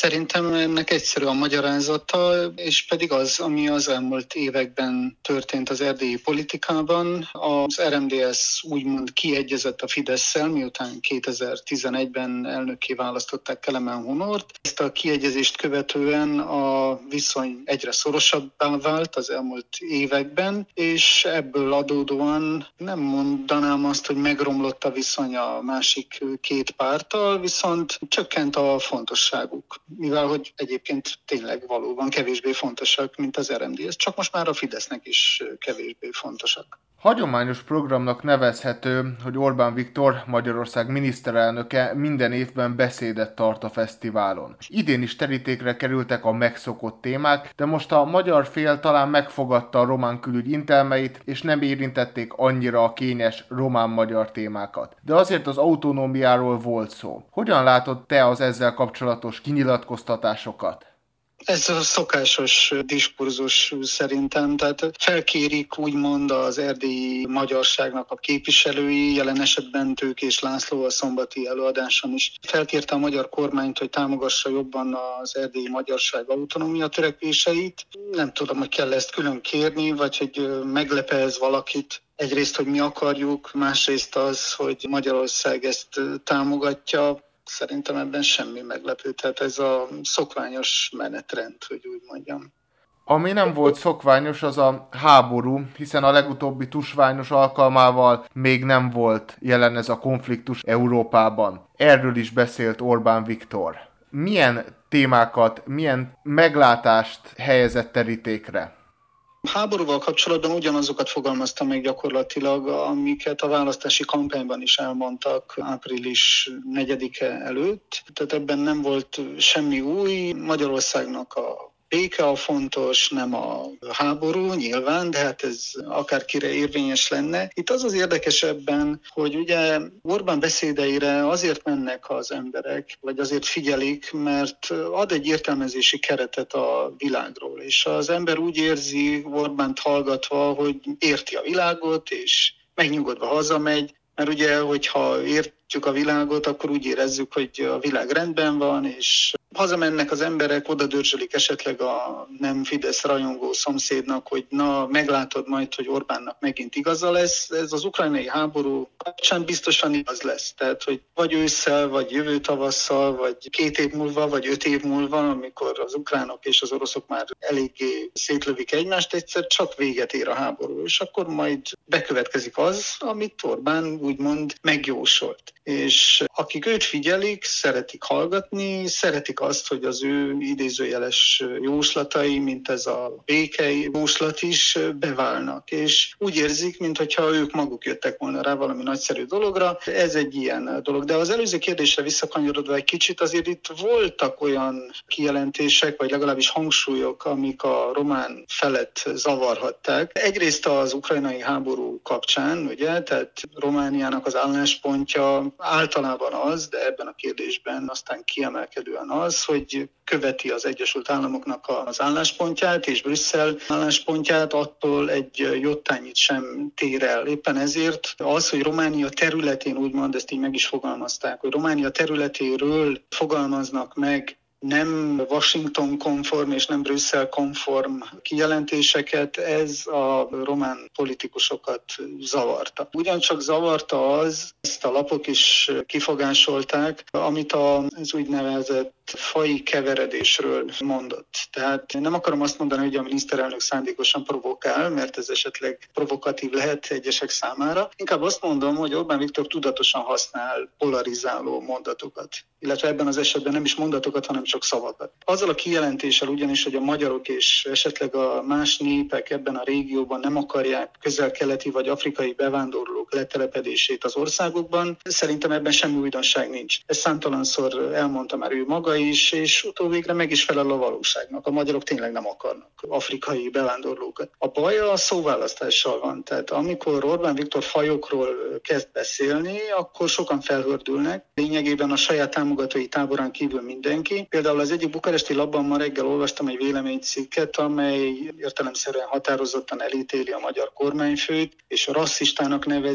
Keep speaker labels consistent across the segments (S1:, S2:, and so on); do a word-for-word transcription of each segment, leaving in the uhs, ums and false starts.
S1: Szerintem ennek egyszerű a magyarázata, és pedig az, ami az elmúlt években történt az erdélyi politikában. Az er em dé es úgymond kiegyezett a Fidesszel, miután kétezer-tizenegyben elnökké választották Kelemen Honort. Ezt a kiegyezést követően a viszony egyre szorosabbá vált az elmúlt években, és ebből adódóan nem mondanám azt, hogy megromlott a viszony a másik két párttal, viszont csökkent a fontosságuk. Mivel hogy egyébként tényleg valóban kevésbé fontosak, mint az er em dé es, csak most már a Fidesznek is kevésbé fontosak.
S2: Hagyományos programnak nevezhető, hogy Orbán Viktor, Magyarország miniszterelnöke minden évben beszédet tart a fesztiválon. Idén is terítékre kerültek a megszokott témák, de most a magyar fél talán megfogadta a román külügy intelmeit, és nem érintették annyira a kényes román-magyar témákat. De azért az autonómiáról volt szó. Hogyan látod te az ezzel kapcsolatos kinyilatkoztatásokat?
S1: Ez a szokásos diskurzus szerintem, tehát felkérik úgymond az erdélyi magyarságnak a képviselői, jelen esetben Tőkés László a szombati előadáson is felkérte a magyar kormányt, hogy támogassa jobban az erdélyi magyarság autonómia törekvéseit. Nem tudom, hogy kell ezt külön kérni, vagy hogy meglepe ez valakit. Egyrészt, hogy mi akarjuk, másrészt az, hogy Magyarország ezt támogatja. Szerintem ebben semmi meglepő, tehát ez a szokványos menetrend, hogy úgy mondjam.
S2: Ami nem volt szokványos, az a háború, hiszen a legutóbbi tusványos alkalmával még nem volt jelen ez a konfliktus Európában. Erről is beszélt Orbán Viktor. Milyen témákat, milyen meglátást helyezett terítékre?
S1: A háborúval kapcsolatban ugyanazokat fogalmazta meg gyakorlatilag, amiket a választási kampányban is elmondtak április negyedike előtt. Tehát ebben nem volt semmi új. Magyarországnak a béke a fontos, nem a háború nyilván, de hát ez akárkire érvényes lenne. Itt az az érdekesebben, hogy ugye Orbán beszédeire azért mennek az emberek, vagy azért figyelik, mert ad egy értelmezési keretet a világról, és az ember úgy érzi Orbánt hallgatva, hogy érti a világot, és megnyugodva hazamegy, mert ugye, hogyha értjük a világot, akkor úgy érezzük, hogy a világ rendben van, és hazamennek az emberek, oda dörzsölik esetleg a nem Fidesz rajongó szomszédnak, hogy na, meglátod majd, hogy Orbánnak megint igaza lesz. Ez az ukrajnai háború kapcsán biztosan igaz lesz. Tehát, hogy vagy ősszel, vagy jövő tavasszal, vagy két év múlva, vagy öt év múlva, amikor az ukránok és az oroszok már eléggé szétlövik egymást, egyszer csak véget ér a háború. És akkor majd bekövetkezik az, amit Orbán úgymond megjósolt. És akik őt figyelik, szeretik hallgatni, szeretik azt, hogy az ő idézőjeles jóslatai, mint ez a békei jóslat is beválnak. És úgy érzik, mintha ők maguk jöttek volna rá valami nagyszerű dologra. Ez egy ilyen dolog. De az előző kérdésre visszakanyarodva egy kicsit, azért itt voltak olyan kijelentések, vagy legalábbis hangsúlyok, amik a román felet zavarhatták. Egyrészt az ukrajnai háború kapcsán, ugye, tehát Romániának az álláspontja általában az, de ebben a kérdésben aztán kiemelkedően az, hogy követi az Egyesült Államoknak az álláspontját, és Brüsszel álláspontját, attól egy jottányit sem tér el. Éppen ezért az, hogy Románia területén, úgymond ezt így meg is fogalmazták, hogy Románia területéről fogalmaznak meg nem Washington-konform és nem Brüsszel-konform kijelentéseket, ez a román politikusokat zavarta. Ugyancsak zavarta az, ezt a lapok is kifogásolták, amit az úgynevezett faji keveredésről mondott. Tehát nem akarom azt mondani, hogy a miniszterelnök szándékosan provokál, mert ez esetleg provokatív lehet egyesek számára. Inkább azt mondom, hogy Orbán Viktor tudatosan használ polarizáló mondatokat. Illetve ebben az esetben nem is mondatokat, hanem csak szavakat. Azzal a kijelentéssel ugyanis, hogy a magyarok és esetleg a más népek ebben a régióban nem akarják közel-keleti vagy afrikai bevándorlók letelepedését az országokban, szerintem ebben semmi újdonság nincs. Ezt számtalanszor elmondta már ő maga is, és utóvégre meg is felel a valóságnak. A magyarok tényleg nem akarnak afrikai bevándorlókat. A baj a szóválasztással van, tehát amikor Orbán Viktor fajokról kezd beszélni, akkor sokan felhördülnek. Lényegében a saját támogatói táborán kívül mindenki. Például az egyik bukaresti labban ma reggel olvastam egy véleménycikket, amely értelemszerűen határozottan elítéli a magyar kormányfőt, és rasszistának nevezi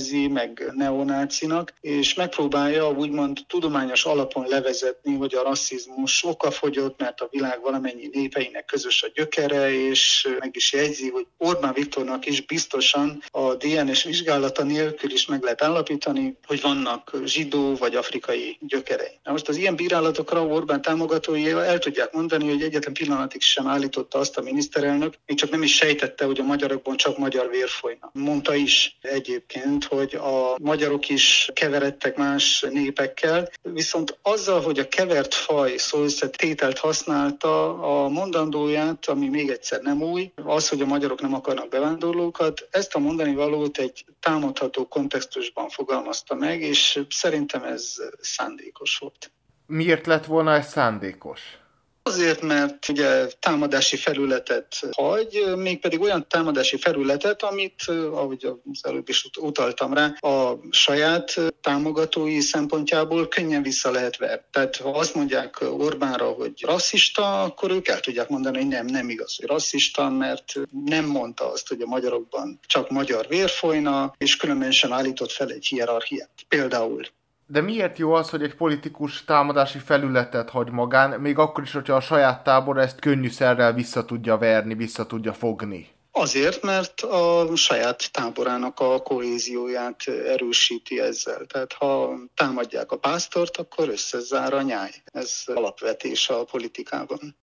S1: nevezi, meg neonácinak, és megpróbálja úgymond tudományos alapon levezetni, hogy a rasszizmus okafogyott, mert a világ valamennyi népeinek közös a gyökere, és meg is jegyzi, hogy Orbán Viktornak is biztosan a dé en es vizsgálata nélkül is meg lehet állapítani, hogy vannak zsidó vagy afrikai gyökerei. Na most az ilyen bírálatokra Orbán támogatói el tudják mondani, hogy egyetlen pillanatig sem állította azt a miniszterelnök, még csak nem is sejtette, hogy a magyarokban csak magyar vér folyna. Mondta is egyébként, hogy a magyarok is keveredtek más népekkel, viszont azzal, hogy a kevert faj szóösszetételt használta, a mondandóját, ami még egyszer nem új, az, hogy a magyarok nem akarnak bevándorlókat, ezt a mondani valót egy támadható kontextusban fogalmazta meg, és szerintem ez szándékos volt.
S2: Miért lett volna ez szándékos?
S1: Azért, mert ugye támadási felületet hagy, mégpedig olyan támadási felületet, amit, ahogy az előbb is utaltam rá, a saját támogatói szempontjából könnyen vissza lehet verni. Tehát ha azt mondják Orbánra, hogy rasszista, akkor ők el tudják mondani, hogy nem, nem igaz, hogy rasszista, mert nem mondta azt, hogy a magyarokban csak magyar vér folyna, és különben sem állított fel egy hierarchiát. Például.
S2: De miért jó az, hogy egy politikus támadási felületet hagy magán, még akkor is, hogyha a saját tábor ezt könnyűszerrel vissza tudja verni, vissza tudja fogni?
S1: Azért, mert a saját táborának a kohézióját erősíti ezzel. Tehát ha támadják a pásztort, akkor összezár a nyáj. Ez alapvetés a politikában.